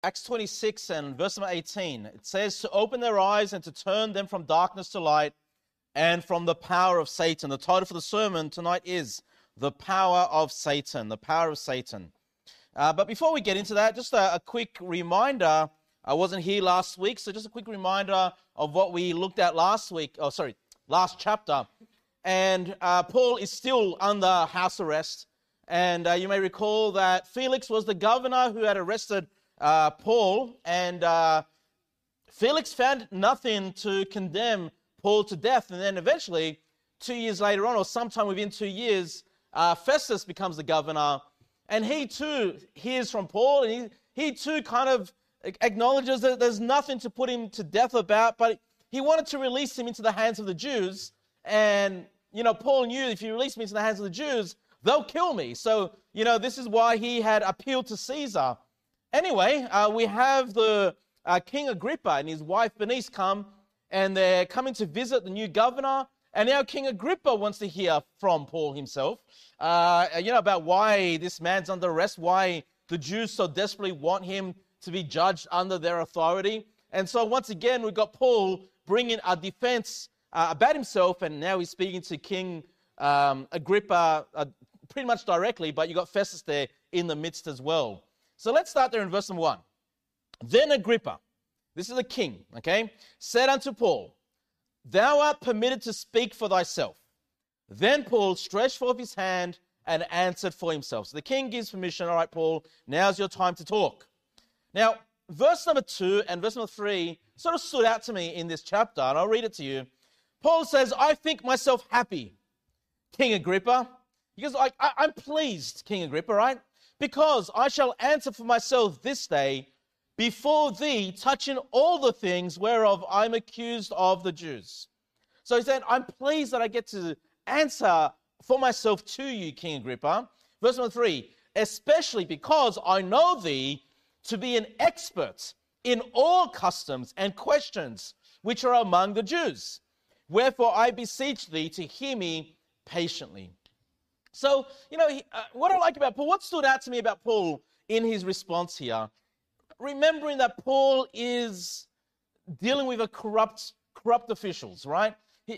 Acts 26 and verse number 18, it says to open their eyes and to turn them from darkness to light and from the power of Satan. The title for the sermon tonight is The Power of Satan, the power of Satan. But before we get into that, just a quick reminder. I wasn't here last week, so just a quick reminder of what we looked at last chapter. And Paul is still under house arrest. And you may recall that Felix was the governor who had arrested Paul, and Felix found nothing to condemn Paul to death. And then eventually, 2 years later on, or sometime within 2 years, Festus becomes the governor, and he too hears from Paul, and he too kind of acknowledges that there's nothing to put him to death about, but he wanted to release him into the hands of the Jews. And, Paul knew if you release me into the hands of the Jews, they'll kill me. So, this is why he had appealed to Caesar. Anyway, we have the King Agrippa and his wife Bernice come, and they're coming to visit the new governor. And now King Agrippa wants to hear from Paul himself, about why this man's under arrest, why the Jews so desperately want him to be judged under their authority. And so once again, we've got Paul bringing a defense about himself, and now he's speaking to King Agrippa pretty much directly, but you've got Festus there in the midst as well. So let's start there in verse number 1. Then Agrippa, this is the king, okay, said unto Paul, Thou art permitted to speak for thyself. Then Paul stretched forth his hand and answered for himself. So the king gives permission. All right, Paul, now's your time to talk. Now, verse number 2 and verse number 3 sort of stood out to me in this chapter, and I'll read it to you. Paul says, I think myself happy, King Agrippa. He goes, I'm pleased, King Agrippa, right? Because I shall answer for myself this day before thee, touching all the things whereof I'm accused of the Jews. So he said, I'm pleased that I get to answer for myself to you, King Agrippa. Verse number 3, especially because I know thee to be an expert in all customs and questions which are among the Jews. Wherefore I beseech thee to hear me patiently. So, what I like about Paul, what stood out to me about Paul in his response here, remembering that Paul is dealing with corrupt officials, right?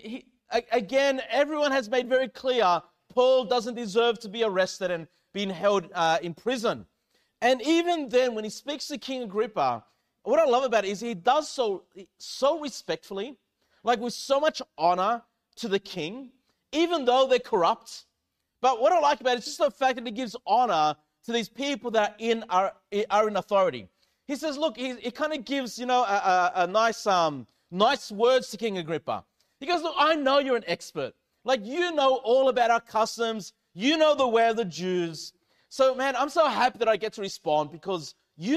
Again, everyone has made very clear Paul doesn't deserve to be arrested and being held in prison. And even then, when he speaks to King Agrippa, what I love about it is he does so respectfully, like with so much honor to the king, even though they're corrupt. But what I like about it is just the fact that he gives honor to these people that are in authority. He says, look, he kind of gives, a nice words to King Agrippa. He goes, look, I know you're an expert. Like, you know all about our customs. You know the way of the Jews. So, man, I'm so happy that I get to respond because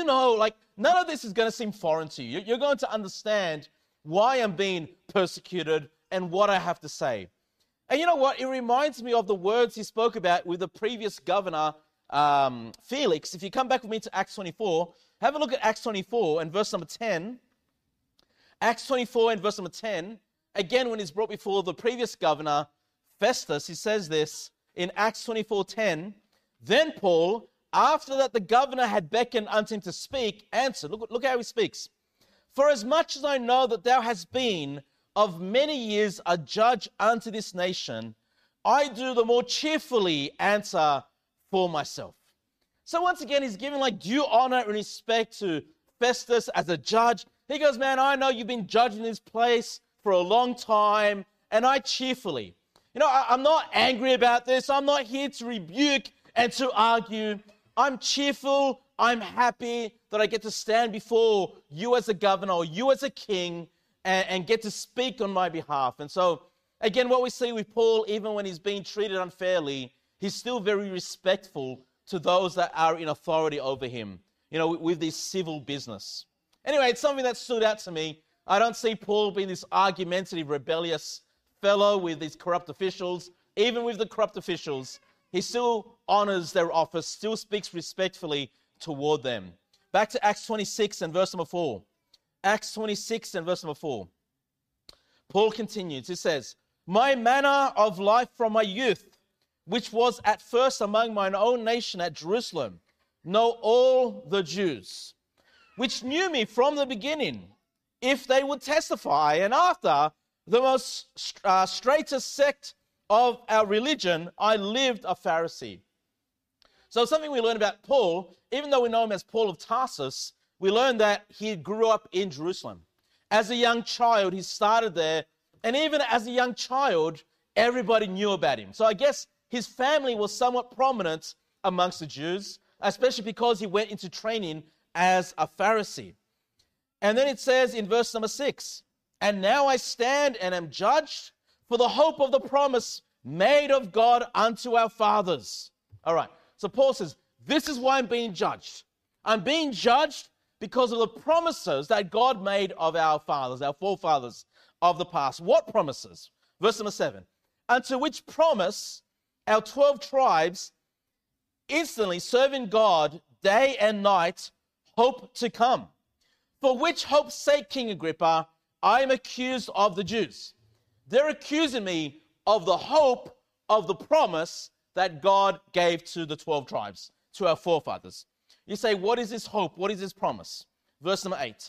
none of this is going to seem foreign to you. You're going to understand why I'm being persecuted and what I have to say. And you know what? It reminds me of the words he spoke about with the previous governor, Felix. If you come back with me to Acts 24, have a look at Acts 24 and verse number 10. Acts 24 and verse number 10. Again, when he's brought before the previous governor, Festus, he says this in Acts 24:10. Then Paul, after that the governor had beckoned unto him to speak, answered. Look how he speaks. For as much as I know that thou hast been of many years a judge unto this nation, I do the more cheerfully answer for myself. So once again, he's giving due honor and respect to Festus as a judge. He goes, man, I know you've been judging this place for a long time, and I cheerfully. I'm not angry about this. I'm not here to rebuke and to argue. I'm cheerful. I'm happy that I get to stand before you as a governor or you as a king and get to speak on my behalf. And so, again, what we see with Paul, even when he's being treated unfairly, he's still very respectful to those that are in authority over him, with this civil business. Anyway, it's something that stood out to me. I don't see Paul being this argumentative, rebellious fellow with these corrupt officials. Even with the corrupt officials, he still honors their office, still speaks respectfully toward them. Back to Acts 26 and verse number 4. Acts 26 and verse number 4. Paul continues. He says, My manner of life from my youth, which was at first among mine own nation at Jerusalem, know all the Jews. which knew me from the beginning, if they would testify. And after the most straightest sect of our religion, I lived a Pharisee. So something we learn about Paul, even though we know him as Paul of Tarsus, we learn that he grew up in Jerusalem. As a young child, he started there, and even as a young child, everybody knew about him. So I guess his family was somewhat prominent amongst the Jews, especially because he went into training as a Pharisee. And then it says in verse number 6, and now I stand and am judged for the hope of the promise made of God unto our fathers. All right, so Paul says, this is why I'm being judged. I'm being judged because of the promises that God made of our fathers, our forefathers of the past. What promises? Verse number 7, unto which promise our 12 tribes, instantly serving God day and night, hope to come. For which hope's sake, King Agrippa, I am accused of the Jews. They're accusing me of the hope of the promise that God gave to the 12 tribes, to our forefathers. You say, what is this hope? What is this promise? Verse number 8.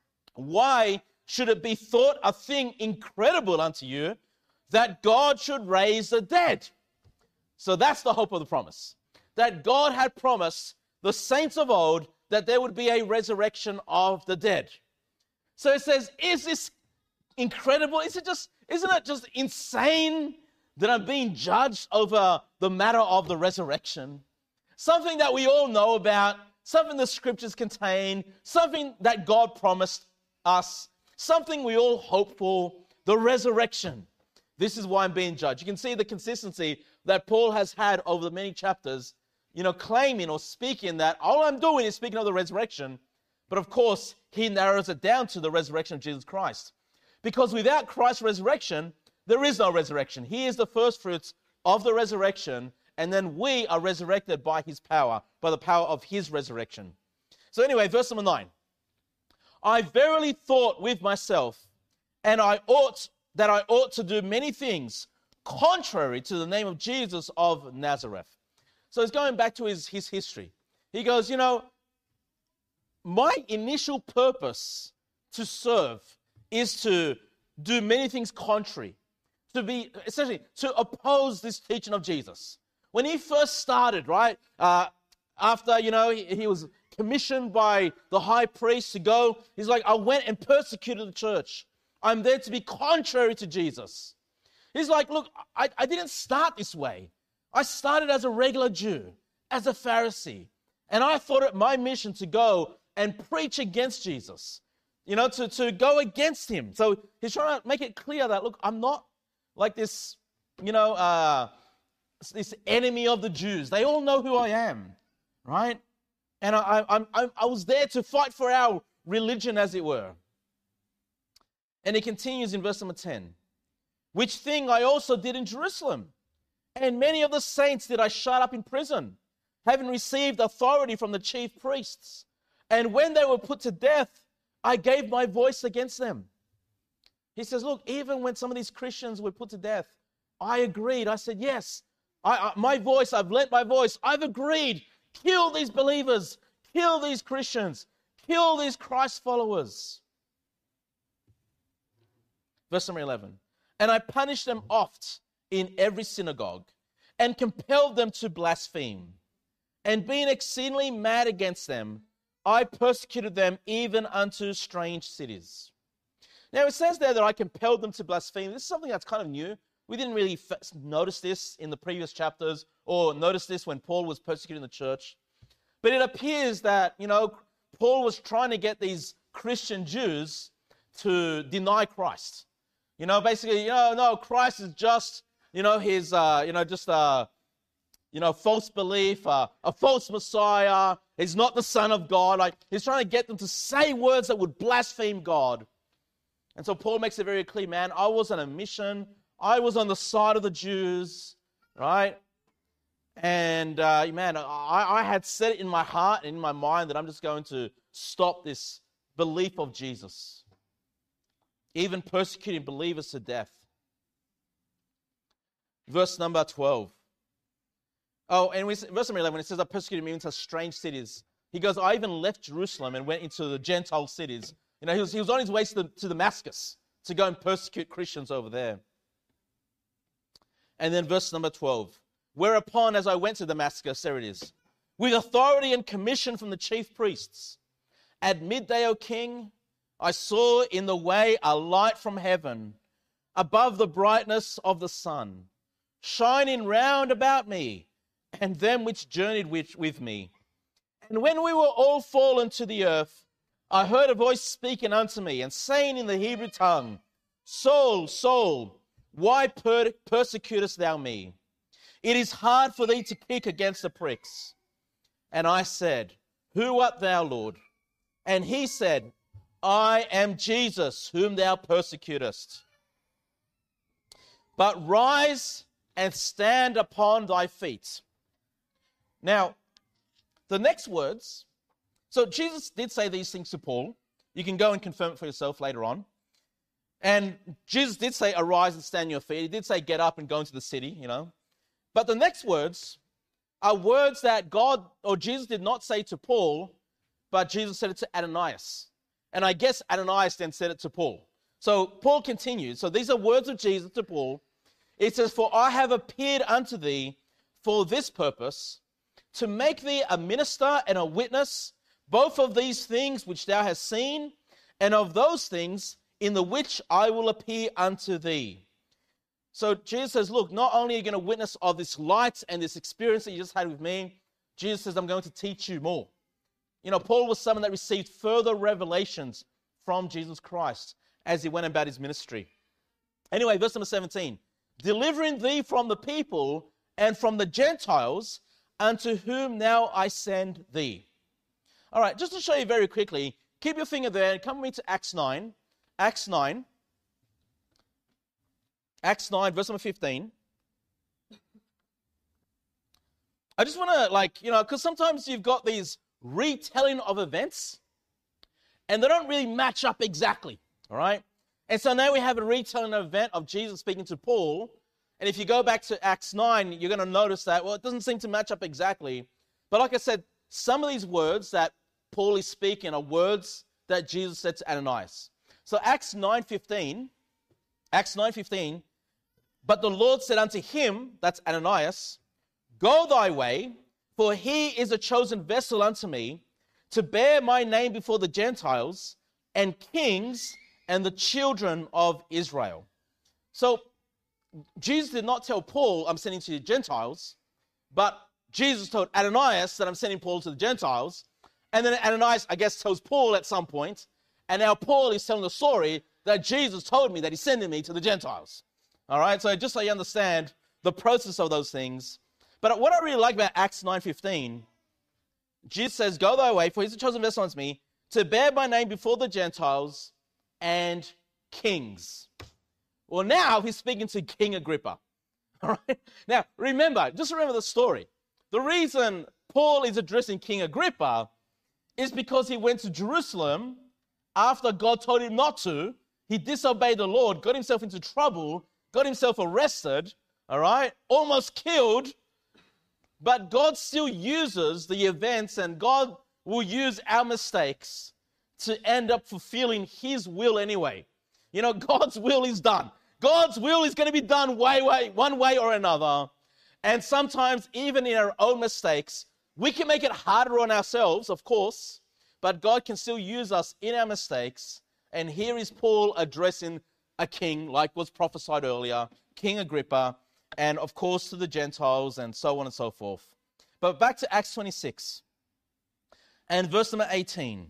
Why should it be thought a thing incredible unto you that God should raise the dead? So that's the hope of the promise. That God had promised the saints of old that there would be a resurrection of the dead. So it says, is this incredible? Isn't it just insane that I'm being judged over the matter of the resurrection? Something that we all know about, something the scriptures contain, something that God promised us, something we all hope for, the resurrection. This is why I'm being judged. You can see the consistency that Paul has had over the many chapters, claiming or speaking that all I'm doing is speaking of the resurrection. But of course, he narrows it down to the resurrection of Jesus Christ. Because without Christ's resurrection, there is no resurrection. He is the first fruits of the resurrection, and then we are resurrected by his power, by the power of his resurrection. So anyway, verse number 9. I verily thought with myself, and I ought to do many things contrary to the name of Jesus of Nazareth. So he's going back to his history. He goes, my initial purpose to serve is to do many things contrary, to be essentially to oppose this teaching of Jesus. When he first started, right, after, he was commissioned by the high priest to go, he's like, I went and persecuted the church. I'm there to be contrary to Jesus. He's like, look, I didn't start this way. I started as a regular Jew, as a Pharisee, and I thought it my mission to go and preach against Jesus, to go against him. So he's trying to make it clear that, look, I'm not like this, this enemy of the Jews. They all know who I am, right? And I was there to fight for our religion, as it were. And he continues in verse number 10. Which thing I also did in Jerusalem. And many of the saints did I shut up in prison, having received authority from the chief priests. And when they were put to death, I gave my voice against them. He says, look, even when some of these Christians were put to death, I agreed. I said, yes, I've lent my voice. I've agreed. Kill these believers. Kill these Christians. Kill these Christ followers. Verse number 11. And I punished them oft in every synagogue, and compelled them to blaspheme. And being exceedingly mad against them, I persecuted them even unto strange cities. Now it says there that I compelled them to blaspheme. This is something that's kind of new. We didn't really notice this in the previous chapters, or notice this when Paul was persecuting the church. But it appears that, Paul was trying to get these Christian Jews to deny Christ. Basically, no, Christ is just, his, false belief, a false Messiah. He's not the Son of God. Like, he's trying to get them to say words that would blaspheme God. And so Paul makes it very clear, man, I was on a mission. I was on the side of the Jews, right? And, I had set it in my heart and in my mind that I'm just going to stop this belief of Jesus, even persecuting believers to death. Verse number 12. Oh, and verse number 11, when it says, I persecuted me into strange cities, He goes, I even left Jerusalem and went into the Gentile cities. You know, he was on his way to Damascus to go and persecute Christians over there. And then verse number 12. Whereupon, as I went to Damascus, there it is, with authority and commission from the chief priests, at midday, O king, I saw in the way a light from heaven, above the brightness of the sun, shining round about me, and them which journeyed with me. And when we were all fallen to the earth, I heard a voice speaking unto me, and saying in the Hebrew tongue, Saul, Saul, why persecutest thou me? It is hard for thee to kick against the pricks. And I said, Who art thou, Lord? And he said, I am Jesus, whom thou persecutest. But rise and stand upon thy feet. Now, the next words, so Jesus did say these things to Paul. You can go and confirm it for yourself later on. And Jesus did say, arise and stand on your feet. He did say, get up and go into the city, you know. But the next words are words that God or Jesus did not say to Paul, but Jesus said it to Ananias. And I guess Ananias then said it to Paul. So Paul continues. So these are words of Jesus to Paul. It says, For I have appeared unto thee for this purpose, to make thee a minister and a witness, both of these things which thou hast seen, and of those things in the which I will appear unto thee. So Jesus says, look, not only are you going to witness of this light and this experience that you just had with me, Jesus says, I'm going to teach you more. You know, Paul was someone that received further revelations from Jesus Christ as he went about his ministry. Anyway, verse number 17. Delivering thee from the people and from the Gentiles, unto whom now I send thee. All right, just to show you very quickly, keep your finger there and come with me to Acts 9. Acts 9, verse number 15. I just want to, because sometimes you've got these retelling of events, and they don't really match up exactly, all right? And so now we have a retelling event of Jesus speaking to Paul, and if you go back to Acts 9, you're going to notice that, well, it doesn't seem to match up exactly. But like I said, some of these words that Paul is speaking are words that Jesus said to Ananias. So Acts 9:15, but the Lord said unto him, that's Ananias, Go thy way, for he is a chosen vessel unto me, to bear my name before the Gentiles and kings and the children of Israel. So Jesus did not tell Paul, I'm sending to the Gentiles, but Jesus told Ananias that I'm sending Paul to the Gentiles. And then Ananias, I guess, tells Paul at some point, and now Paul is telling the story that Jesus told me that he's sending me to the Gentiles. All right, so just so you understand the process of those things. But what I really like about Acts 9:15, Jesus says, Go thy way, for he's a chosen vessel unto me, to bear my name before the Gentiles and kings. Well, now he's speaking to King Agrippa. All right, now remember the story. The reason Paul is addressing King Agrippa is because he went to Jerusalem after God told him not to. He disobeyed the Lord, got himself into trouble, got himself arrested, all right, almost killed. But God still uses the events, and God will use our mistakes to end up fulfilling his will anyway. You know, God's will is done. God's will is going to be done one way or another. And sometimes, even in our own mistakes, we can make it harder on ourselves, of course, but God can still use us in our mistakes. And here is Paul addressing a king, like was prophesied earlier, King Agrippa, and of course to the Gentiles, and so on and so forth. But back to Acts 26, and verse number 18.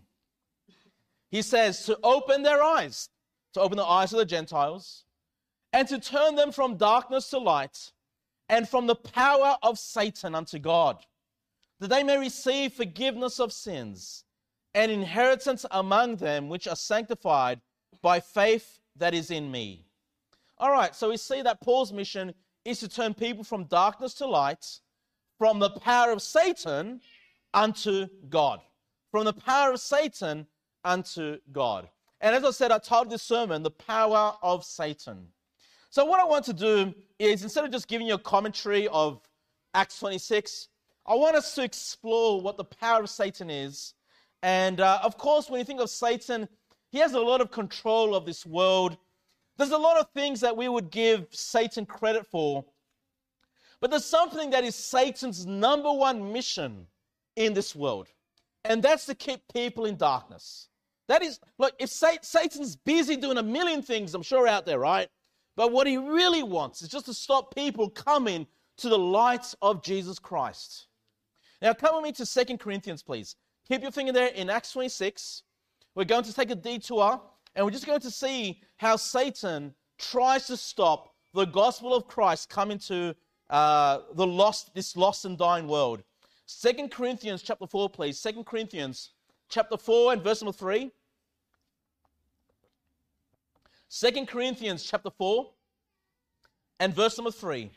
He says, to open their eyes, to open the eyes of the Gentiles, and to turn them from darkness to light, and from the power of Satan unto God, that they may receive forgiveness of sins, and inheritance among them which are sanctified by faith that is in me. All right, so we see that Paul's mission is to turn people from darkness to light, from the power of Satan unto God. From the power of Satan unto God. And as I said, I titled this sermon, The Power of Satan. So what I want to do is, instead of just giving you a commentary of Acts 26, I want us to explore what the power of Satan is. And of course, when you think of Satan, he has a lot of control of this world. There's a lot of things that we would give Satan credit for. But there's something that is Satan's number one mission in this world. And that's to keep people in darkness. That is, look, if Satan's busy doing a million things, I'm sure, out there, right? But what he really wants is just to stop people coming to the light of Jesus Christ. Now, come with me to 2 Corinthians, please. Keep your finger there in Acts 26. We're going to take a detour, and we're just going to see how Satan tries to stop the gospel of Christ coming to this lost and dying world. 2 Corinthians chapter 4, please. 2 Corinthians chapter 4 and verse number 3. 2 Corinthians chapter 4 and verse number 3.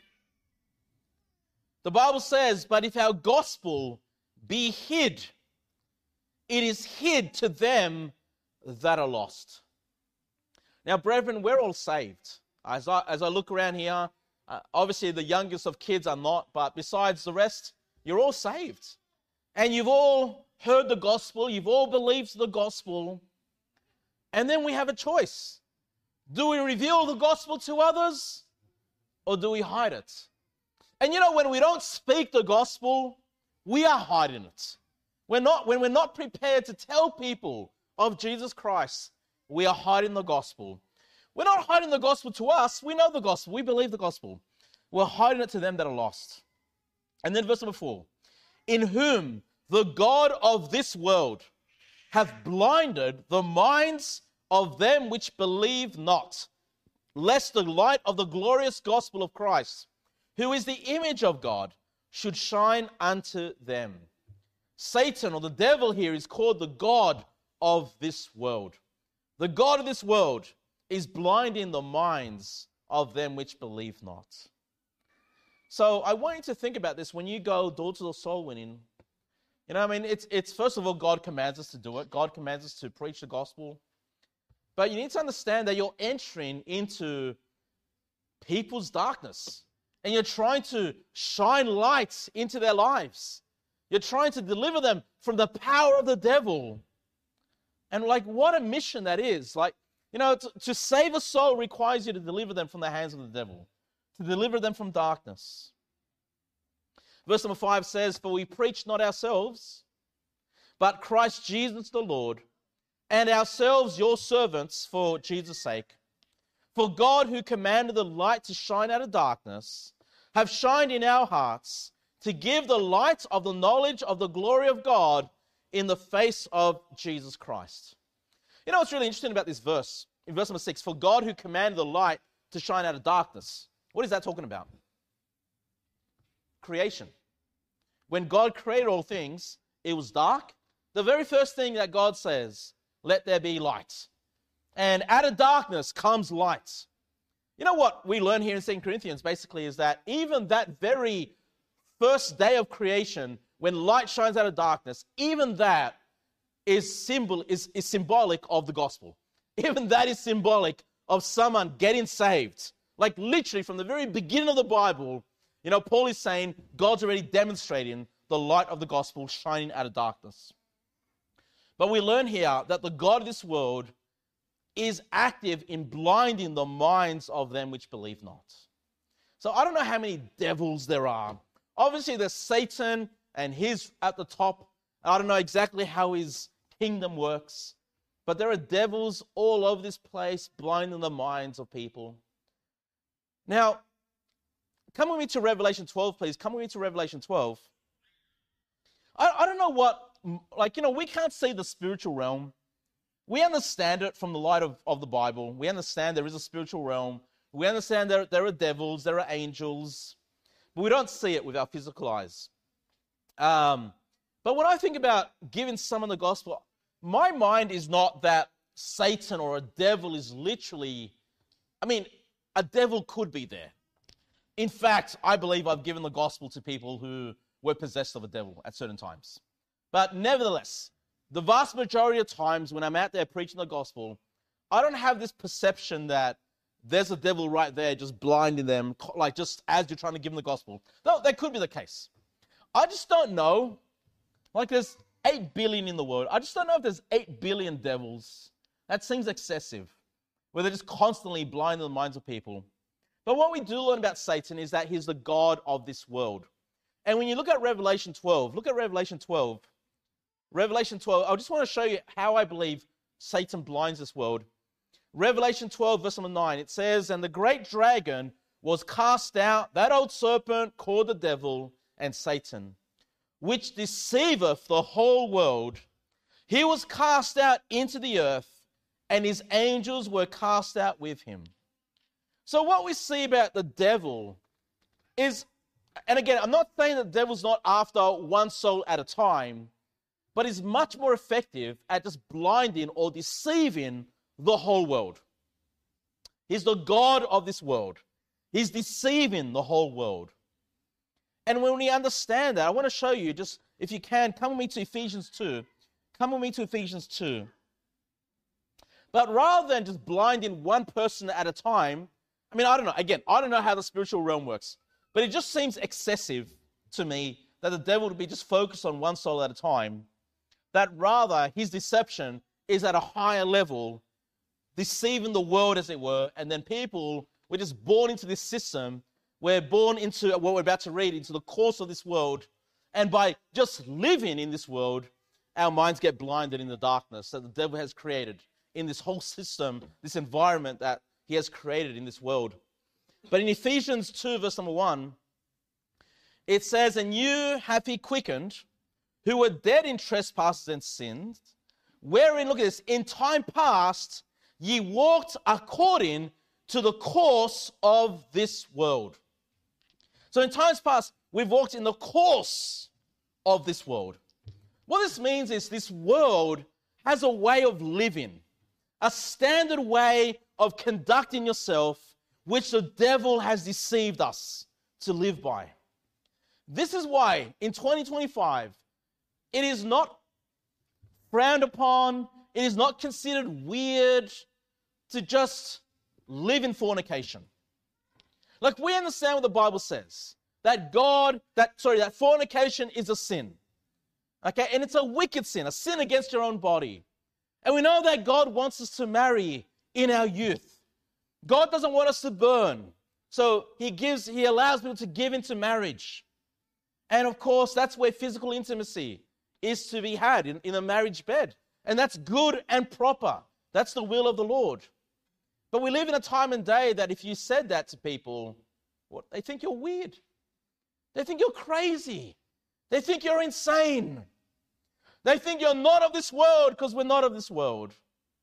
The Bible says, "But if our gospel be hid, it is hid to them that are lost." Now, brethren, we're all saved. As I look around here, obviously the youngest of kids are not, but besides the rest, you're all saved. And you've all heard the gospel, you've all believed the gospel, and then we have a choice. Do we reveal the gospel to others, or do we hide it? And you know, when we don't speak the gospel, we are hiding it. When we're not prepared to tell people of Jesus Christ, we are hiding the gospel. We're not hiding the gospel to us. We know the gospel. We believe the gospel. We're hiding it to them that are lost. And then verse number 4. "In whom the God of this world hath blinded the minds of them which believe not, lest the light of the glorious gospel of Christ, who is the image of God, should shine unto them." Satan, or the devil here, is called the God of this world. The God of this world is blinding the minds of them which believe not. So I want you to think about this when you go door-to-door soul winning. You know, I mean, it's first of all, God commands us to do it. God commands us to preach the gospel. But you need to understand that you're entering into people's darkness. And you're trying to shine light into their lives. You're trying to deliver them from the power of the devil. And like, what a mission that is. Like, you know, to save a soul requires you to deliver them from the hands of the devil. To deliver them from darkness. Verse number 5 says, "For we preach not ourselves, but Christ Jesus the Lord, and ourselves your servants for Jesus' sake. For God, who commanded the light to shine out of darkness, have shined in our hearts to give the light of the knowledge of the glory of God in the face of Jesus Christ." You know what's really interesting about this verse? In verse number 6, "For God, who commanded the light to shine out of darkness." What is that talking about? Creation. When God created all things, it was dark. The very first thing that God says, "Let there be light." And out of darkness comes light. You know what we learn here in 2 Corinthians basically is that even that very first day of creation, when light shines out of darkness, even that is symbolic of the gospel. Even that is symbolic of someone getting saved. Like literally from the very beginning of the Bible, you know, Paul is saying God's already demonstrating the light of the gospel shining out of darkness. But we learn here that the God of this world is active in blinding the minds of them which believe not. So I don't know how many devils there are. Obviously there's Satan and he's at the top. I don't know exactly how his kingdom works, but there are devils all over this place blinding the minds of people. Now, come with me to Revelation 12, please. Come with me to Revelation 12. I don't know what, like, you know, we can't see the spiritual realm. We understand it from the light of the Bible. We understand there is a spiritual realm. We understand there are devils, there are angels, but we don't see it with our physical eyes. But when I think about giving someone the gospel, my mind is not that Satan or a devil is literally, I mean, a devil could be there. In fact, I believe I've given the gospel to people who were possessed of a devil at certain times. But nevertheless, the vast majority of times when I'm out there preaching the gospel, I don't have this perception that there's a devil right there just blinding them, like just as you're trying to give them the gospel. Though that could be the case. I just don't know. Like there's 8 billion in the world. I just don't know if there's 8 billion devils. That seems excessive, where they're just constantly blinding the minds of people. But what we do learn about Satan is that he's the god of this world. And when you look at Revelation 12, look at Revelation 12. Revelation 12, I just want to show you how I believe Satan blinds this world. Revelation 12, verse number 9, it says, "And the great dragon was cast out, that old serpent called the devil and Satan, which deceiveth the whole world. He was cast out into the earth, and his angels were cast out with him." So what we see about the devil is, and again, I'm not saying that the devil's not after one soul at a time, but he's much more effective at just blinding or deceiving the whole world. He's the god of this world. He's deceiving the whole world. And when we understand that, I want to show you, just if you can, come with me to Ephesians 2. Come with me to Ephesians 2. But rather than just blinding one person at a time, I mean, I don't know. Again, I don't know how the spiritual realm works, but it just seems excessive to me that the devil would be just focused on one soul at a time, that rather his deception is at a higher level, deceiving the world, as it were, and then people were just born into this system. We're born into what we're about to read, into the course of this world, and by just living in this world, our minds get blinded in the darkness that the devil has created in this whole system, this environment that he has created in this world. But in Ephesians 2, verse number 1, it says, "And you have he quickened, who were dead in trespasses and sins, wherein," look at this, "in time past ye walked according to the course of this world." So in times past, we've walked in the course of this world. What this means is this world has a way of living, a standard way of conducting yourself, which the devil has deceived us to live by. This is why in 2025, it is not frowned upon, it is not considered weird to just live in fornication. Like, we understand what the Bible says, that that fornication is a sin. Okay, and it's a wicked sin, a sin against your own body. And we know that God wants us to marry in our youth. God doesn't want us to burn. So he allows people to give into marriage. And of course, that's where physical intimacy is to be had, in a marriage bed. And that's good and proper. That's the will of the Lord. But we live in a time and day that if you said that to people, they think you're weird. They think you're crazy. They think you're insane. They think you're not of this world because we're not of this world.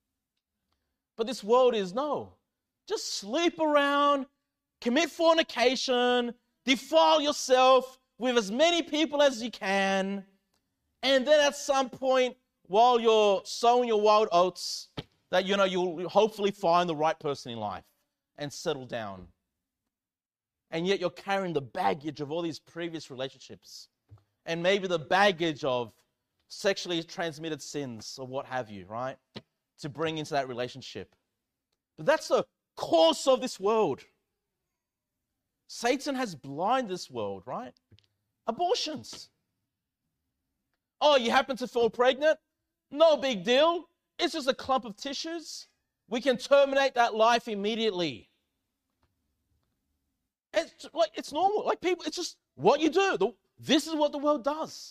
But this world is, no. Just sleep around, commit fornication, defile yourself with as many people as you can, and then at some point, while you're sowing your wild oats, that you'll hopefully find the right person in life and settle down. And yet you're carrying the baggage of all these previous relationships, and maybe the baggage of sexually transmitted sins or what have you, right? To bring into that relationship. But that's the course of this world. Satan has blinded this world, right? Abortions. Oh, you happen to fall pregnant? No big deal. It's just a clump of tissues. We can terminate that life immediately. It's normal. Like, people, it's just what you do. This is what the world does.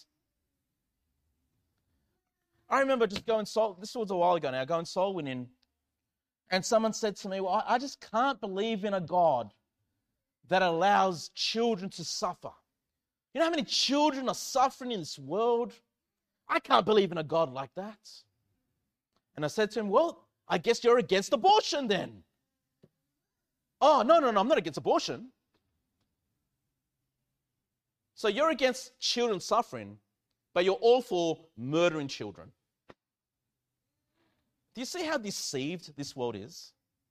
I remember just going this was a while ago now, going soul winning, and someone said to me, "Well, I just can't believe in a God that allows children to suffer. You know how many children are suffering in this world? I can't believe in a God like that." And I said to him, "Well, I guess you're against abortion then." "Oh, no, I'm not against abortion." So you're against children suffering, but you're all for murdering children. Do you see how deceived this world is?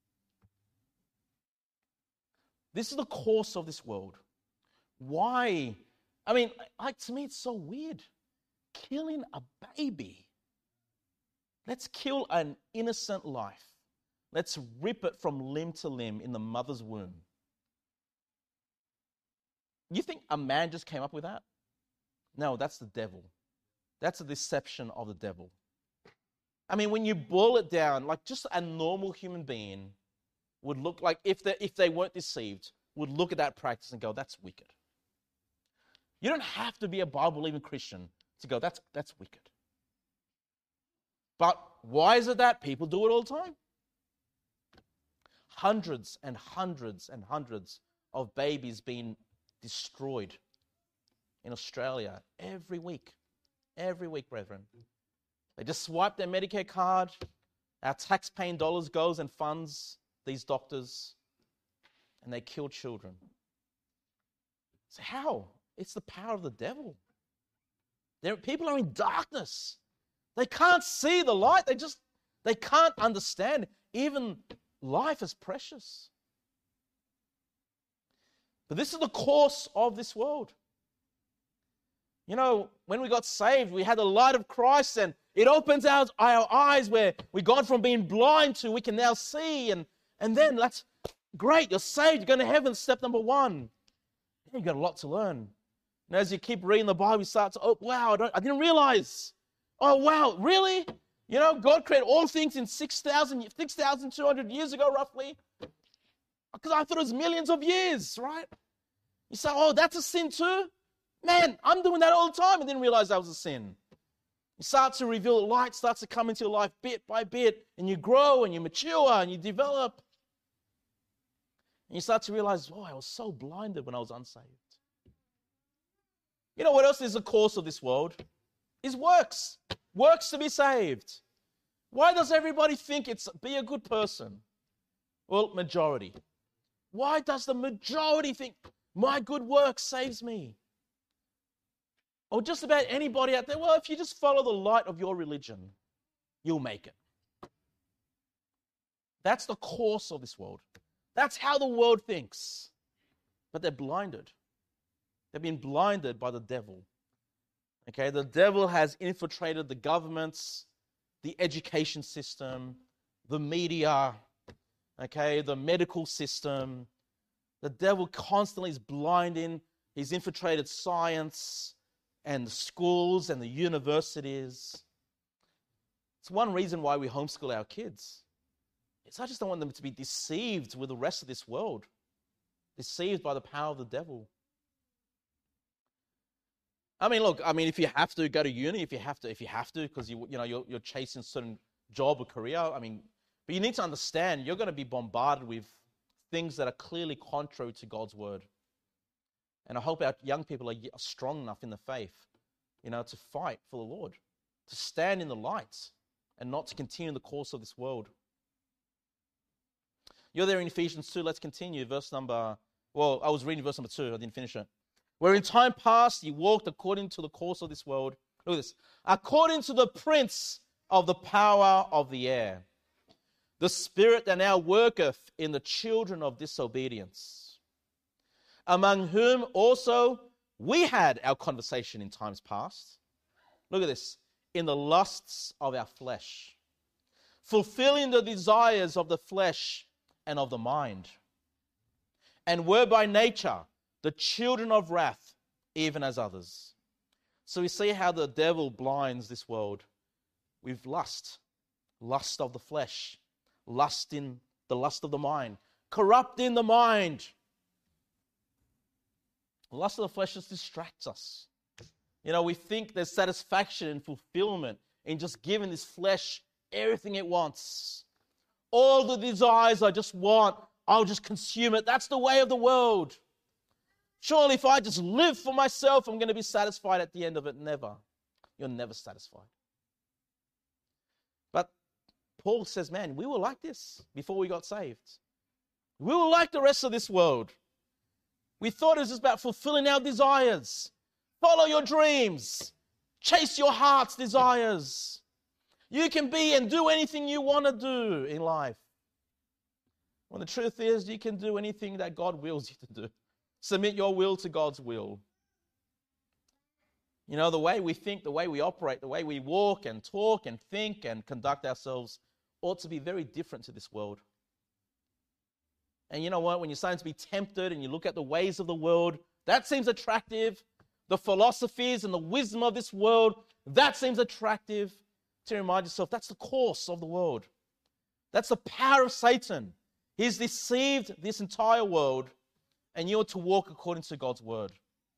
This is the course of this world. Why? I mean, to me, it's so weird. Killing a baby. Let's kill an innocent life. Let's rip it from limb to limb in the mother's womb. You think a man just came up with that? No, that's the devil. That's a deception of the devil. I mean, when you boil it down, like just a normal human being would look like, if they weren't deceived, would look at that practice and go, that's wicked. You don't have to be a Bible-believing Christian to go, that's wicked. But why is it that people do it all the time? Hundreds and hundreds and hundreds of babies being destroyed in Australia every week. Every week, brethren. They just swipe their Medicare card. Our tax-paying dollars goes and funds these doctors, and they kill children. So how? It's the power of the devil. People are in darkness. They can't see the light. They can't understand. Even life is precious. But this is the course of this world. You know, when we got saved, we had the light of Christ, and it opens our eyes where we've gone from being blind to we can now see. And then that's great. You're saved. You're going to heaven. Step number one. You've got a lot to learn. And as you keep reading the Bible, you start to, oh, wow, I didn't realize. Oh, wow, really? You know, God created all things in 6,200 years ago, roughly. Because I thought it was millions of years, right? You say, oh, that's a sin too? Man, I'm doing that all the time. I didn't realize that was a sin. You start to reveal, the light starts to come into your life bit by bit, and you grow and you mature and you develop. And you start to realize, oh, I was so blinded when I was unsaved. You know what else is the course of this world? Is works. Works to be saved. Why does everybody think it's be a good person? Well, majority. Why does the majority think my good work saves me? Or just about anybody out there, well, if you just follow the light of your religion, you'll make it. That's the course of this world. That's how the world thinks. But they're blinded. They've been blinded by the devil. Okay, the devil has infiltrated the governments, the education system, the media, okay, the medical system. The devil constantly is blinding. He's infiltrated science and the schools and the universities. It's one reason why we homeschool our kids. I just don't want them to be deceived with the rest of this world, deceived by the power of the devil. I mean, look, if you have to go to uni, if you have to, because you're chasing a certain job or career, but you need to understand you're going to be bombarded with things that are clearly contrary to God's word. And I hope our young people are strong enough in the faith, to fight for the Lord, to stand in the light and not to continue the course of this world. You're there in Ephesians 2. Let's continue. I was reading verse number 2. I didn't finish it. Where in time past you walked according to the course of this world. Look at this. According to the prince of the power of the air, the spirit that now worketh in the children of disobedience, among whom also we had our conversation in times past. Look at this. In the lusts of our flesh, fulfilling the desires of the flesh and of the mind, and were by nature the children of wrath, even as others. So we see how the devil blinds this world with lust of the flesh, lust in the lust of the mind, corrupting the mind. The lust of the flesh just distracts us. We think there's satisfaction and fulfillment in just giving this flesh everything it wants. All the desires I just want, I'll just consume it. That's the way of the world. Surely if I just live for myself, I'm going to be satisfied at the end of it. Never. You're never satisfied. But Paul says, man, we were like this before we got saved. We were like the rest of this world. We thought it was just about fulfilling our desires. Follow your dreams. Chase your heart's desires. You can be and do anything you want to do in life. When the truth is, you can do anything that God wills you to do. Submit your will to God's will. The way we think, the way we operate, the way we walk and talk and think and conduct ourselves ought to be very different to this world. And you know what? When you're starting to be tempted and you look at the ways of the world, that seems attractive. the philosophies and the wisdom of this world, that seems attractive, to remind yourself that's the course of the world. That's the power of Satan. He's deceived this entire world, and you are to walk according to God's word.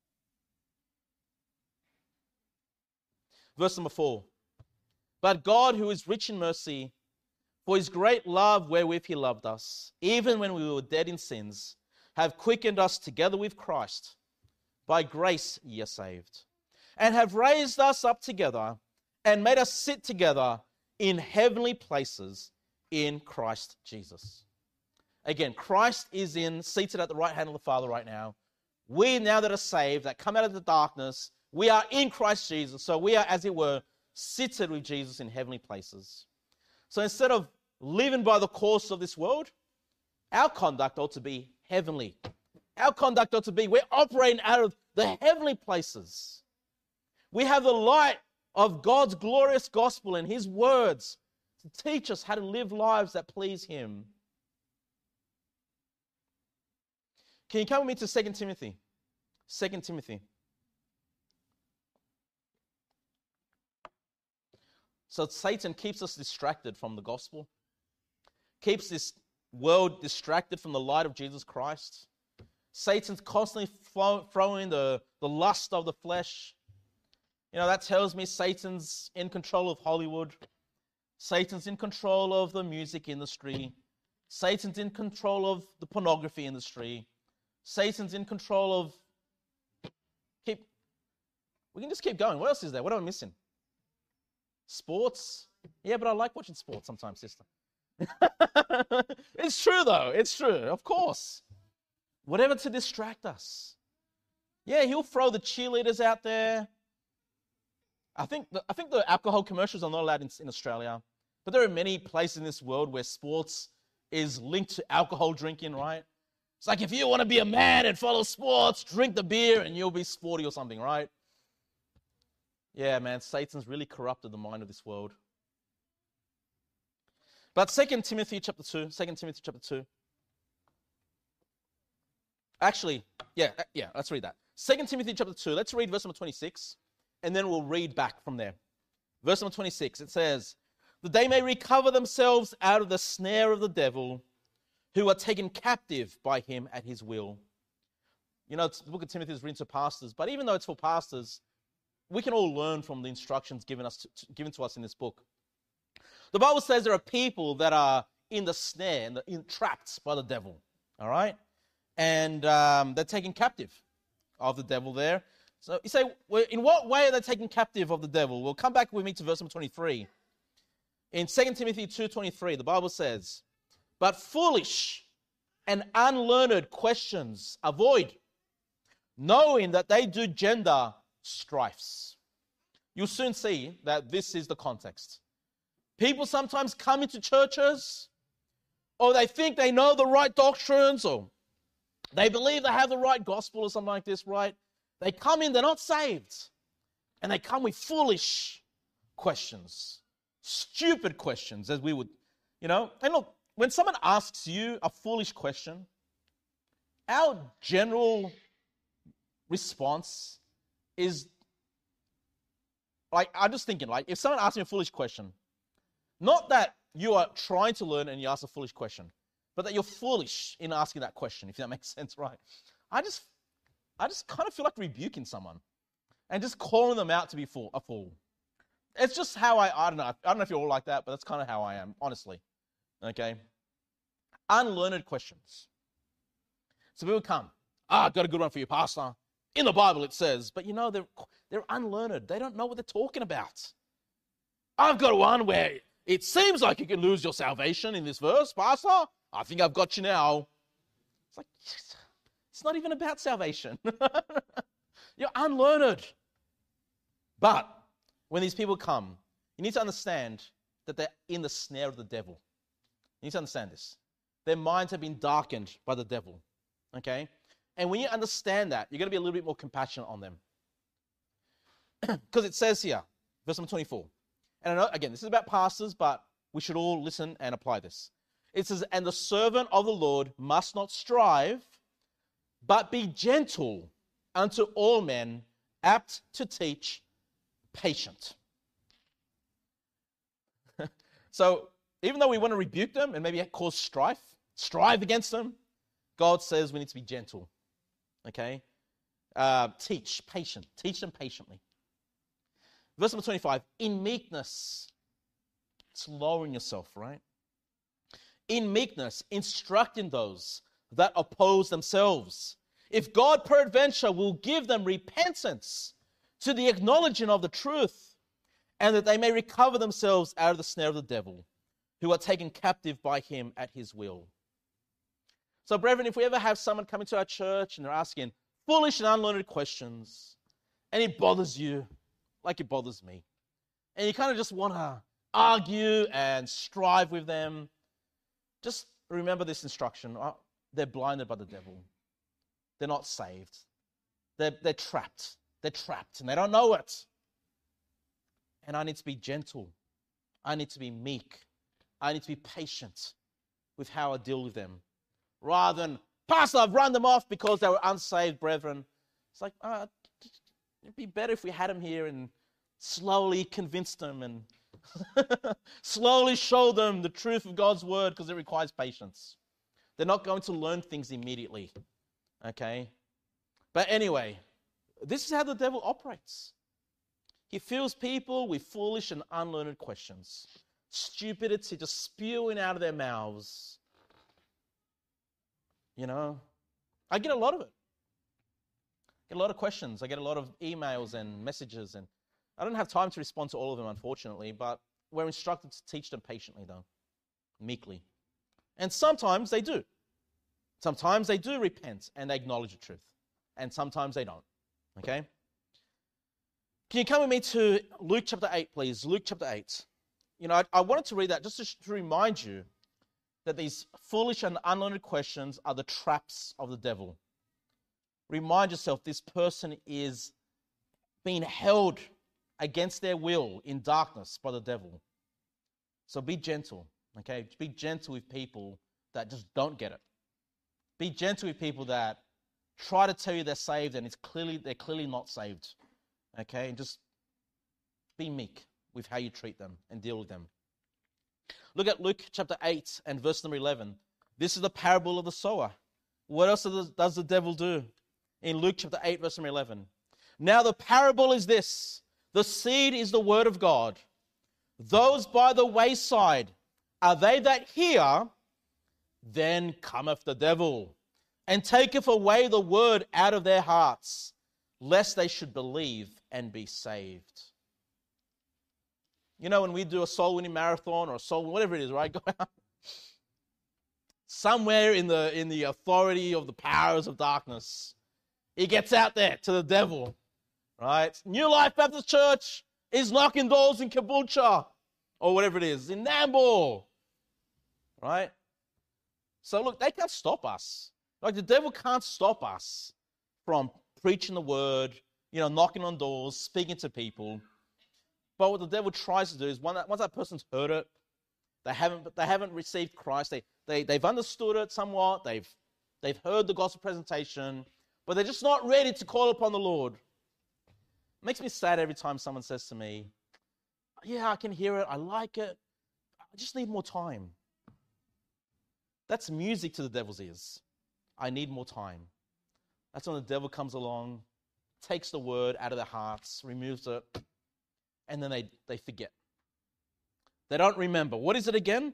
Verse number 4. But God, who is rich in mercy, for his great love wherewith he loved us, even when we were dead in sins, have quickened us together with Christ. By grace ye are saved, and have raised us up together, and made us sit together in heavenly places in Christ Jesus. Again, Christ is seated at the right hand of the Father right now. We, now that are saved, that come out of the darkness, we are in Christ Jesus. So we are, as it were, seated with Jesus in heavenly places. So instead of living by the course of this world, our conduct ought to be heavenly. Our conduct ought to be, we're operating out of the heavenly places. We have the light of God's glorious gospel and his words to teach us how to live lives that please him. Can you come with me to 2 Timothy? 2 Timothy. So Satan keeps us distracted from the gospel, keeps this world distracted from the light of Jesus Christ. Satan's constantly throwing the lust of the flesh. You know, that tells me Satan's in control of Hollywood. Satan's in control of the music industry. Satan's in control of the pornography industry. Satan's in control of... We can just keep going. What else is there? What am I missing? Sports? Yeah, but I like watching sports sometimes, sister. It's true, though. It's true. Of course. Whatever to distract us. Yeah, he'll throw the cheerleaders out there. I think the alcohol commercials are not allowed in Australia. But there are many places in this world where sports is linked to alcohol drinking, right? It's like if you want to be a man and follow sports, drink the beer and you'll be sporty or something, right? Yeah, man, Satan's really corrupted the mind of this world. But 2 Timothy chapter 2. Actually, yeah, let's read that. 2 Timothy chapter 2, let's read verse number 26, and then we'll read back from there. Verse number 26, it says, that they may recover themselves out of the snare of the devil, who are taken captive by him at his will. You know, the book of Timothy is written to pastors, but even though it's for pastors, we can all learn from the instructions given to us in this book. The Bible says there are people that are in the snare, trapped by the devil, all right? And they're taken captive of the devil there. So you say, well, in what way are they taken captive of the devil? Well, come back with me to verse number 23. In 2 Timothy 2:23, the Bible says, but foolish and unlearned questions avoid, knowing that they do gender strifes. You'll soon see that this is the context. People sometimes come into churches, or they think they know the right doctrines, or they believe they have the right gospel or something like this, right? They come in, they're not saved, and they come with foolish questions, stupid questions, as we would, you know. And look, when someone asks you a foolish question, our general response is, like, I'm just thinking, like, if someone asks me a foolish question, not that you are trying to learn and you ask a foolish question, but that you're foolish in asking that question, if that makes sense, right? I just kind of feel like rebuking someone and just calling them out to be a fool. It's just how I don't know if you're all like that, but that's kind of how I am, honestly. Okay? Unlearned questions. So people come, I've got a good one for you, Pastor. In the Bible it says, but you know, they're unlearned. They don't know what they're talking about. I've got one where it seems like you can lose your salvation in this verse, Pastor. I think I've got you now. It's like, it's not even about salvation. You're unlearned. But when these people come, you need to understand that they're in the snare of the devil. You need to understand this. Their minds have been darkened by the devil. Okay? And when you understand that, you're going to be a little bit more compassionate on them. Because it says here, verse number 24. And I know, again, this is about pastors, but we should all listen and apply this. It says, and the servant of the Lord must not strive, but be gentle unto all men, apt to teach, patient. So even though we want to rebuke them and maybe cause strive against them, God says we need to be gentle. Okay? Teach them patiently. Verse number 25, in meekness. It's lowering yourself, right? In meekness, instructing those that oppose themselves. If God peradventure will give them repentance to the acknowledging of the truth, and that they may recover themselves out of the snare of the devil, who are taken captive by him at his will. So, brethren, if we ever have someone come into our church and they're asking foolish and unlearned questions, and it bothers you like it bothers me, and you kind of just want to argue and strive with them, just remember this instruction. They're blinded by the devil. They're not saved. They're trapped. They're trapped, and they don't know it. And I need to be gentle. I need to be meek. I need to be patient with how I deal with them. Rather than, Pastor, I've run them off because they were unsaved brethren. It's like, it'd be better if we had them here and slowly convince them and slowly show them the truth of God's word, because it requires patience. They're not going to learn things immediately. Okay? But anyway, this is how the devil operates. He fills people with foolish and unlearned questions. Stupidity just spewing out of their mouths. You know, I get a lot of it. I get a lot of questions. I get a lot of emails and messages, and I don't have time to respond to all of them, unfortunately, but we're instructed to teach them patiently, though, meekly. And sometimes they do. Sometimes they do repent and they acknowledge the truth. And sometimes they don't. Okay? Can you come with me to Luke chapter 8, please? Luke chapter 8. You know, I wanted to read that just to remind you that these foolish and unlearned questions are the traps of the devil. Remind yourself this person is being held against their will in darkness by the devil. So be gentle, okay? Be gentle with people that just don't get it. Be gentle with people that try to tell you they're saved and they're clearly not saved. Okay, and just be meek with how you treat them and deal with them. Look at Luke chapter 8 and verse number 11. This is the parable of the sower. What else does the devil do? In Luke chapter 8, verse number 11. Now the parable is this. The seed is the word of God. Those by the wayside are they that hear, then cometh the devil, and taketh away the word out of their hearts, lest they should believe and be saved. You know, when we do a soul-winning marathon or a soul, whatever it is, right? Go out. Somewhere in the authority of the powers of darkness, he gets out there to the devil, right? New Life Baptist Church is knocking doors in Caboolture, or whatever it is, in Nambour, right? So look, they can't stop us. Like, the devil can't stop us from preaching the word, you know, knocking on doors, speaking to people. But what the devil tries to do is, once that person's heard it, they haven't received Christ. They've understood it somewhat. They've heard the gospel presentation, but they're just not ready to call upon the Lord. It makes me sad every time someone says to me, "Yeah, I can hear it. I like it. I just need more time." That's music to the devil's ears. I need more time. That's when the devil comes along, takes the word out of their hearts, removes it, and then they forget. They don't remember. What is it again?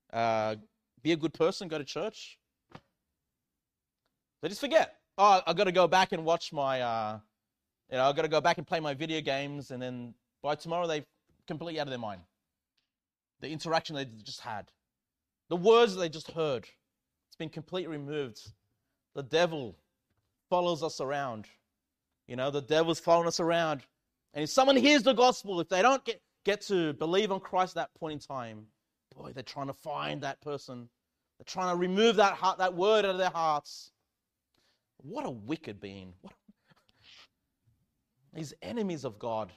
Be a good person, go to church. They just forget. Oh, I've got to go back and watch my, I've got to go back and play my video games, and then by tomorrow they're completely out of their mind. The interaction they just had. The words that they just heard. It's been completely removed. The devil follows us around. You know, the devil's following us around. And if someone hears the gospel, if they don't get to believe on Christ at that point in time, boy, they're trying to find that person. They're trying to remove that word out of their hearts. What a wicked being. These enemies of God.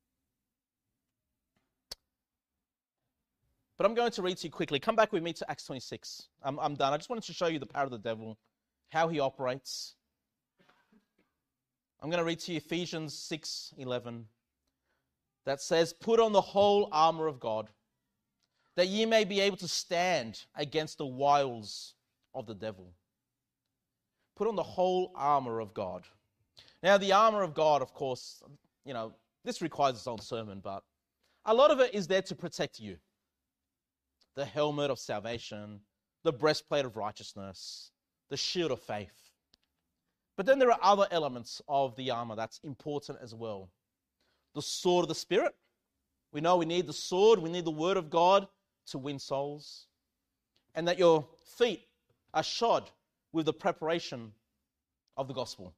But I'm going to read to you quickly. Come back with me to Acts 26. I'm done. I just wanted to show you the power of the devil, how he operates. I'm going to read to you Ephesians 6:11 that says, "Put on the whole armor of God, that ye may be able to stand against the wiles of the devil." Put on the whole armor of God. Now, the armor of God, of course, this requires its own sermon, but a lot of it is there to protect you. The helmet of salvation, the breastplate of righteousness, the shield of faith. But then there are other elements of the armor that's important as well. The sword of the Spirit. We know we need the sword, we need the word of God to win souls. And that your feet are shod with the preparation of the gospel.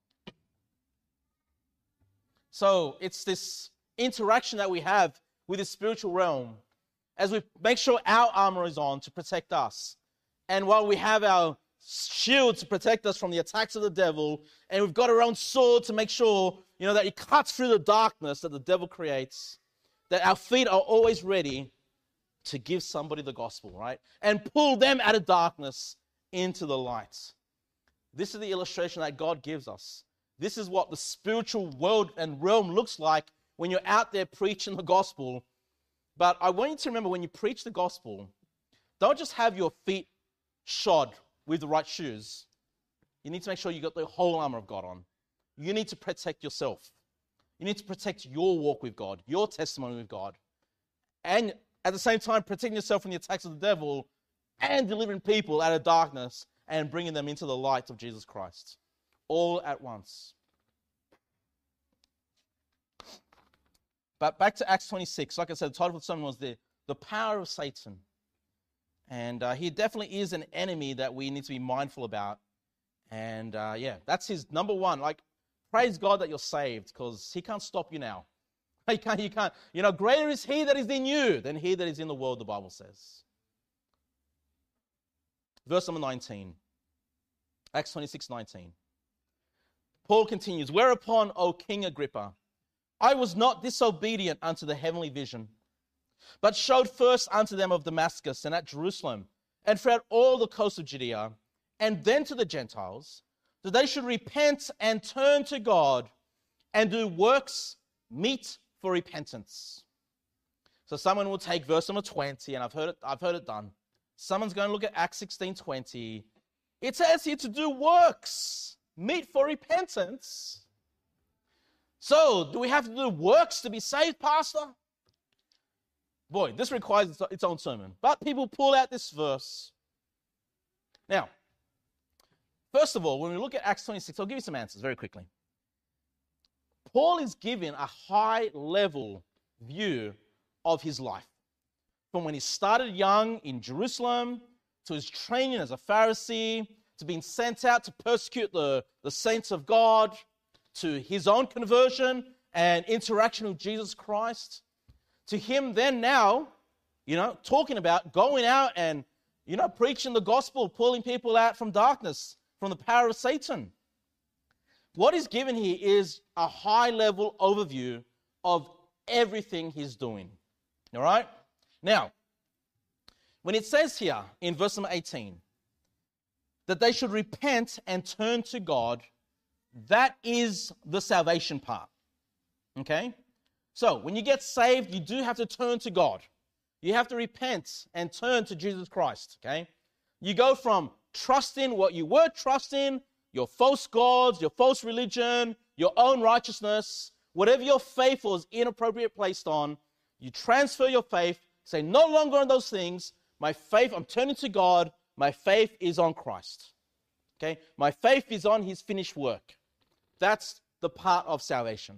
So it's this interaction that we have with the spiritual realm as we make sure our armor is on to protect us. And while we have our shield to protect us from the attacks of the devil, and we've got our own sword to make sure, that it cuts through the darkness that the devil creates, that our feet are always ready to give somebody the gospel, right? And pull them out of darkness into the light. This is the illustration that God gives us. This is what the spiritual world and realm looks like when you're out there preaching the gospel. But I want you to remember, when you preach the gospel, don't just have your feet shod with the right shoes. You need to make sure you got the whole armor of God on. You need to protect yourself. You need to protect your walk with God, your testimony with God. And at the same time, protecting yourself from the attacks of the devil and delivering people out of darkness and bringing them into the light of Jesus Christ. All at once. But back to Acts 26. Like I said, the title of the sermon was the power of Satan. And he definitely is an enemy that we need to be mindful about. And that's his number one. Praise God that you're saved, because he can't stop you now. He can't. Greater is he that is in you than he that is in the world, the Bible says. Verse number 19. Acts 26:19. Paul continues, "Whereupon, O King Agrippa, I was not disobedient unto the heavenly vision, but showed first unto them of Damascus and at Jerusalem, and throughout all the coast of Judea, and then to the Gentiles, that they should repent and turn to God, and do works meet for repentance." So someone will take verse number 20, and I've heard it done. Someone's going to look at Acts 16:20. It says here to do works meet for repentance. So, do we have to do works to be saved, Pastor? Boy, this requires its own sermon. But people pull out this verse. Now, first of all, when we look at Acts 26, I'll give you some answers very quickly. Paul is given a high-level view of his life. From when he started young in Jerusalem, to his training as a Pharisee, to being sent out to persecute the saints of God, to his own conversion and interaction with Jesus Christ, to him then now, talking about going out and, preaching the gospel, pulling people out from darkness, from the power of Satan. What is given here is a high-level overview of everything he's doing. All right? Now, when it says here in verse number 18 that they should repent and turn to God, that is the salvation part. Okay? So, when you get saved, you do have to turn to God. You have to repent and turn to Jesus Christ. Okay? You go from trusting what you were trusting, your false gods, your false religion, your own righteousness, whatever your faith was inappropriate placed on, you transfer your faith, say no longer on those things. My faith, I'm turning to God. My faith is on Christ. Okay? My faith is on his finished work. That's the part of salvation.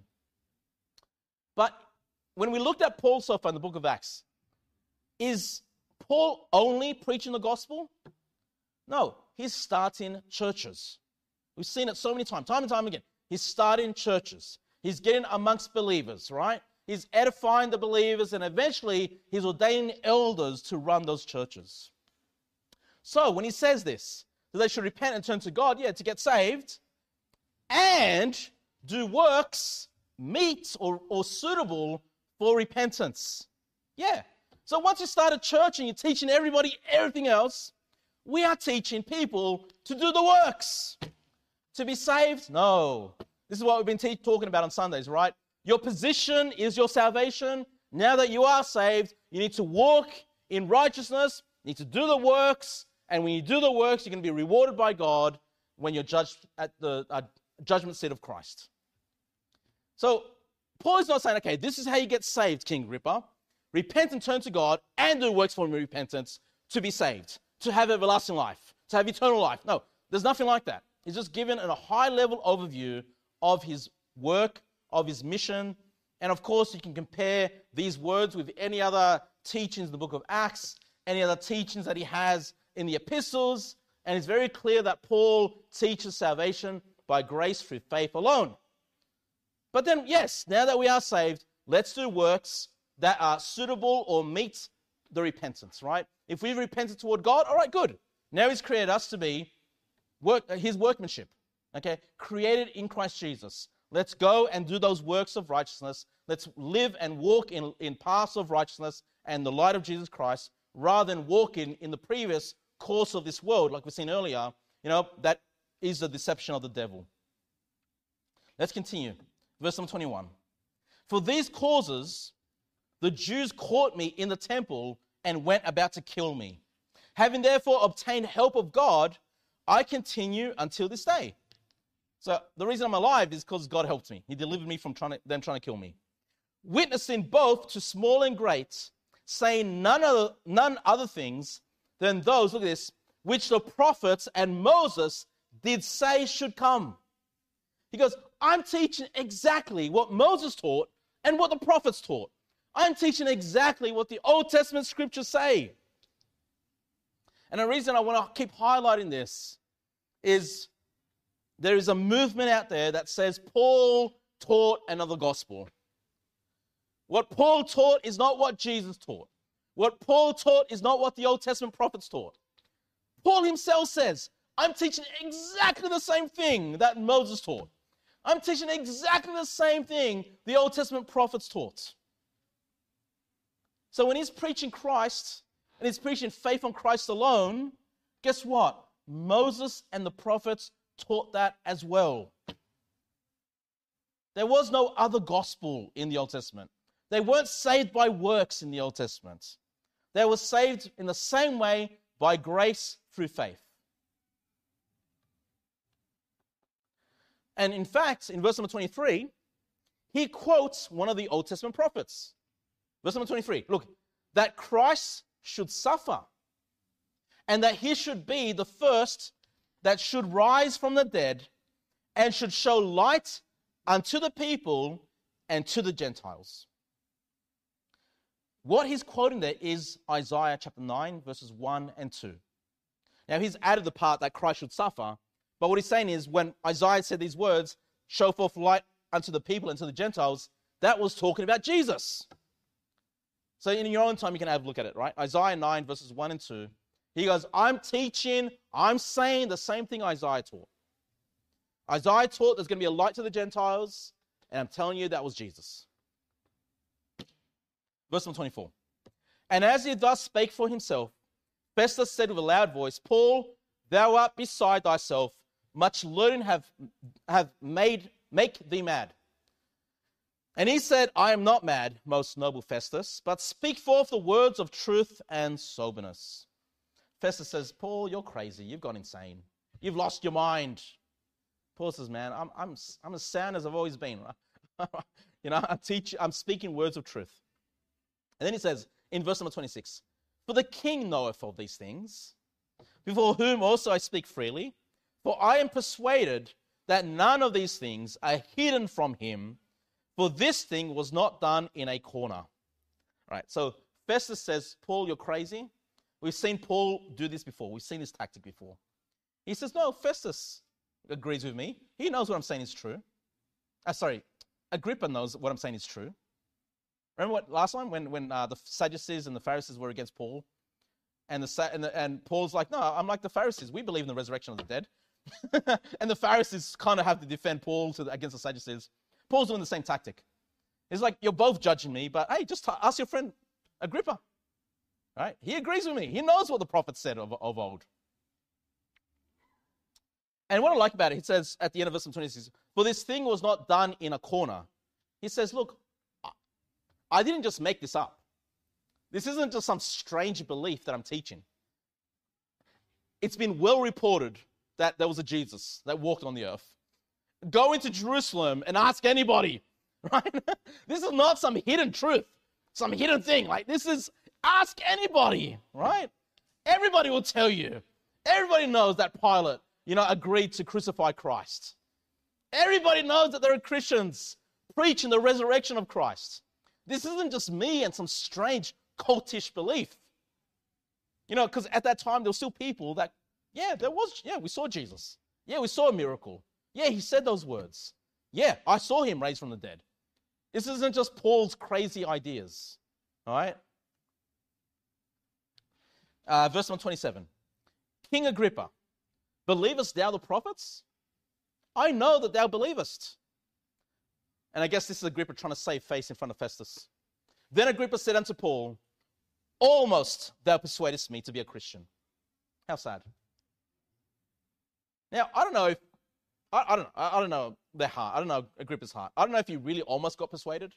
But when we looked at Paul so far in the book of Acts, is Paul only preaching the gospel? No, he's starting churches. We've seen it so many times, time and time again. He's starting churches. He's getting amongst believers, right? He's edifying the believers, and eventually he's ordaining elders to run those churches. So when he says this, that they should repent and turn to God, to get saved, and do works meet or suitable for repentance. Yeah. So once you start a church and you're teaching everybody everything else, we are teaching people to do the works. To be saved? No. This is what we've been talking about on Sundays, right? Your position is your salvation. Now that you are saved, you need to walk in righteousness, you need to do the works, and when you do the works, you're going to be rewarded by God when you're judged at the judgment seat of Christ. So Paul is not saying, okay, this is how you get saved, King Agrippa. Repent and turn to God and do works for repentance to be saved, to have everlasting life, to have eternal life. No, there's nothing like that. He's just given a high-level overview of his work, of his mission. And of course, you can compare these words with any other teachings in the book of Acts, any other teachings that he has in the epistles. And it's very clear that Paul teaches salvation by grace through faith alone. But then, yes, now that we are saved, let's do works that are suitable or meet the repentance, right? If we've repented toward God, all right, good. Now he's created us to be his workmanship, okay? Created in Christ Jesus. Let's go and do those works of righteousness. Let's live and walk in paths of righteousness and the light of Jesus Christ, rather than walking in the previous course of this world, like we've seen earlier. That is the deception of the devil. Let's continue. Verse number 21. For these causes, the Jews caught me in the temple and went about to kill me. Having therefore obtained help of God, I continue until this day. So the reason I'm alive is because God helped me. He delivered me from them trying to kill me. Witnessing both to small and great, saying none other things than those, look at this, which the prophets and Moses did say should come. He goes, I'm teaching exactly what Moses taught and what the prophets taught. I'm teaching exactly what the Old Testament scriptures say. And the reason I want to keep highlighting this is there is a movement out there that says Paul taught another gospel. What Paul taught is not what Jesus taught. What Paul taught is not what the Old Testament prophets taught. Paul himself says, I'm teaching exactly the same thing that Moses taught. I'm teaching exactly the same thing the Old Testament prophets taught. So when he's preaching Christ and he's preaching faith on Christ alone, guess what? Moses and the prophets taught that as well. There was no other gospel in the Old Testament. They weren't saved by works in the Old Testament. They were saved in the same way by grace through faith. And in fact, in verse number 23, he quotes one of the Old Testament prophets. Verse number 23, look, that Christ should suffer and that he should be the first that should rise from the dead and should show light unto the people and to the Gentiles. What he's quoting there is Isaiah chapter 9, verses 1 and 2. Now, he's added the part that Christ should suffer, but what he's saying is when Isaiah said these words, show forth light unto the people and to the Gentiles, that was talking about Jesus. So in your own time, you can have a look at it, right? Isaiah 9, verses 1 and 2. He goes, I'm saying the same thing Isaiah taught. Isaiah taught there's going to be a light to the Gentiles, and I'm telling you that was Jesus. Verse number 24. And as he thus spake for himself, Festus said with a loud voice, Paul, thou art beside thyself, much learning have make thee mad. And he said, I am not mad, most noble Festus, but speak forth the words of truth and soberness. Festus says, Paul, you're crazy. You've gone insane. You've lost your mind. Paul says, man, I'm as sound as I've always been. I'm speaking words of truth. And then he says, in verse number 26, for the king knoweth of these things, before whom also I speak freely, for I am persuaded that none of these things are hidden from him, for this thing was not done in a corner. All right, so Festus says, Paul, you're crazy. We've seen Paul do this before. We've seen this tactic before. He says, no, Festus agrees with me. He knows what I'm saying is true. Agrippa knows what I'm saying is true. Remember what last time when the Sadducees and the Pharisees were against Paul? And Paul's like, no, I'm like the Pharisees. We believe in the resurrection of the dead. And the Pharisees kind of have to defend Paul against the Sadducees. Paul's doing the same tactic. He's like, you're both judging me, but hey, just ask your friend Agrippa. Right? He agrees with me. He knows what the prophet said of old. And what I like about it, he says at the end of verse 26, for this thing was not done in a corner. He says, look, I didn't just make this up. This isn't just some strange belief that I'm teaching. It's been well reported that there was a Jesus that walked on the earth. Go into Jerusalem and ask anybody, right? This is not some hidden truth, some hidden thing. Like, this is, ask anybody, right? Everybody will tell you. Everybody knows that Pilate, agreed to crucify Christ. Everybody knows that there are Christians preaching the resurrection of Christ. This isn't just me and some strange cultish belief. Because at that time, there were still people that, we saw Jesus. Yeah, we saw a miracle. Yeah, he said those words. Yeah, I saw him raised from the dead. This isn't just Paul's crazy ideas. All right? Verse number 27. King Agrippa, believest thou the prophets? I know that thou believest. And I guess this is Agrippa trying to save face in front of Festus. Then Agrippa said unto Paul, almost thou persuadest me to be a Christian. How sad. Now, I don't know if, I don't know their heart. I don't know Agrippa's heart. I don't know if he really almost got persuaded.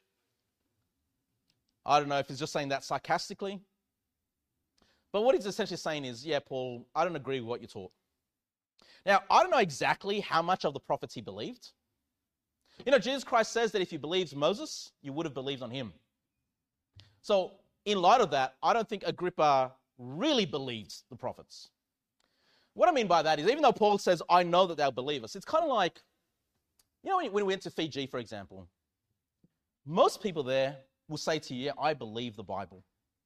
I don't know if he's just saying that sarcastically. But what he's essentially saying is, yeah, Paul, I don't agree with what you taught. Now, I don't know exactly how much of the prophets he believed. Jesus Christ says that if you believed Moses, you would have believed on him. So, in light of that, I don't think Agrippa really believed the prophets. What I mean by that is, even though Paul says, I know that they'll believe us, it's kind of like, when we went to Fiji, for example, most people there will say to you, yeah, I believe the Bible.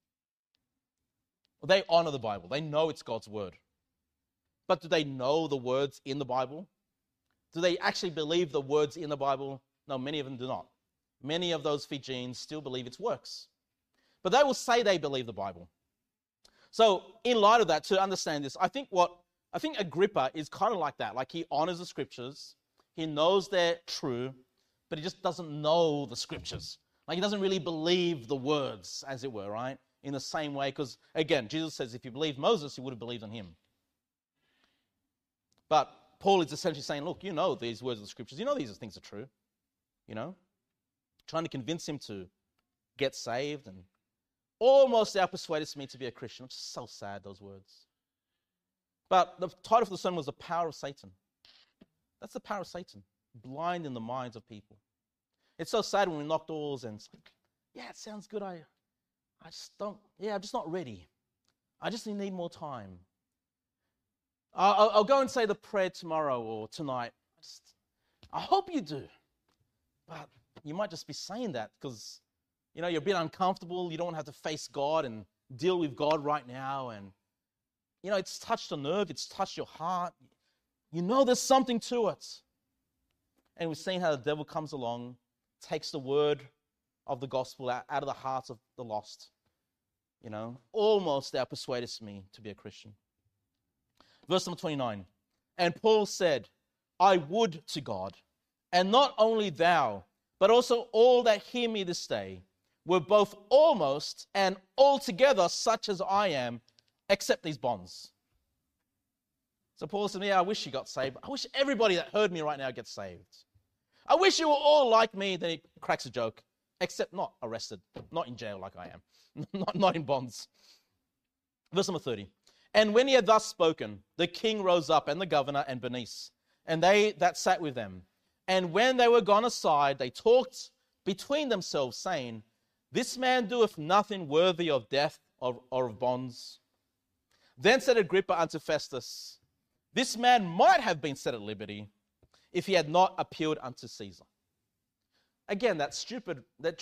They honor the Bible. They know it's God's word. But do they know the words in the Bible? Do they actually believe the words in the Bible? No, many of them do not. Many of those Fijians still believe it's works. But they will say they believe the Bible. So in light of that, to understand this, I think Agrippa is kind of like that. Like, he honors the scriptures. He knows they're true, but he just doesn't know the scriptures. Like, he doesn't really believe the words, as it were, right? In the same way, because, again, Jesus says if you believed Moses, you would have believed on him. But Paul is essentially saying, look, you know these words of the scriptures. You know these things are true. Trying to convince him to get saved, and almost thou persuadest me to be a Christian. It's so sad, those words. But the title for the sermon was The Power of Satan. That's the power of Satan, blinding the minds of people. It's so sad when we knock doors and it's like, yeah, it sounds good. I'm just not ready. I just need more time. I'll go and say the prayer tomorrow or tonight. I hope you do. But you might just be saying that because, you're a bit uncomfortable. You don't want to have to face God and deal with God right now. And, it's touched a nerve. It's touched your heart. There's something to it. And we've seen how the devil comes along, takes the word of the gospel out of the hearts of the lost. Almost thou persuadest me to be a Christian. Verse number 29. And Paul said, I would to God, and not only thou, but also all that hear me this day, were both almost and altogether such as I am, except these bonds. So Paul said, yeah, I wish you got saved. I wish everybody that heard me right now gets saved. I wish you were all like me. Then he cracks a joke, except not arrested, not in jail like I am, not in bonds. Verse number 30. And when he had thus spoken, the king rose up, and the governor, and Bernice, and they that sat with them. And when they were gone aside, they talked between themselves, saying, this man doeth nothing worthy of death or of bonds. Then said Agrippa unto Festus, this man might have been set at liberty if he had not appealed unto Caesar. Again, that's stupid.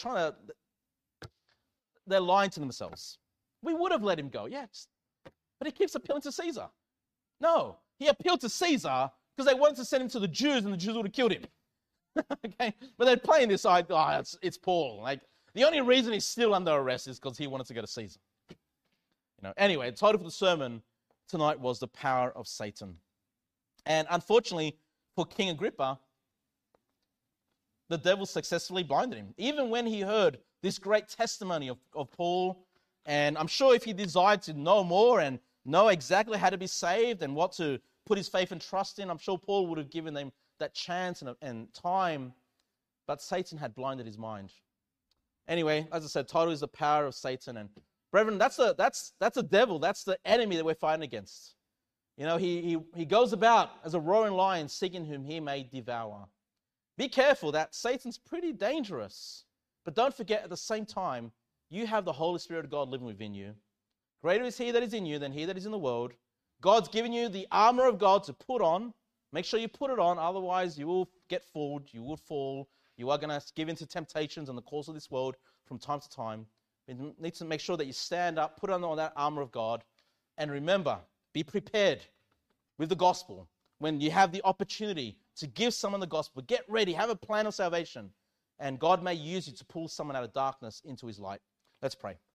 They're lying to themselves. We would have let him go, yes. But he keeps appealing to Caesar. No, he appealed to Caesar because they wanted to send him to the Jews, and the Jews would have killed him. Okay, but they're playing this side. It's Paul. Like, the only reason he's still under arrest is because he wanted to go to Caesar. Anyway, the title for the sermon tonight was The Power of Satan. And unfortunately for King Agrippa, the devil successfully blinded him. Even when he heard this great testimony of Paul, and I'm sure if he desired to know more and know exactly how to be saved and what to put his faith and trust in. I'm sure Paul would have given them that chance and time, but Satan had blinded his mind. Anyway, as I said, title is the power of Satan. And brethren, that's the devil. That's the enemy that we're fighting against. You know, he goes about as a roaring lion seeking whom he may devour. Be careful that Satan's pretty dangerous. But don't forget, at the same time, you have the Holy Spirit of God living within you. Greater is he that is in you than he that is in the world. God's given you the armor of God to put on. Make sure you put it on, otherwise you will get fooled, you will fall. You are going to give into temptations in the course of this world from time to time. You need to make sure that you stand up, put on that armor of God, and remember, be prepared with the gospel. When you have the opportunity to give someone the gospel, get ready, have a plan of salvation, and God may use you to pull someone out of darkness into his light. Let's pray.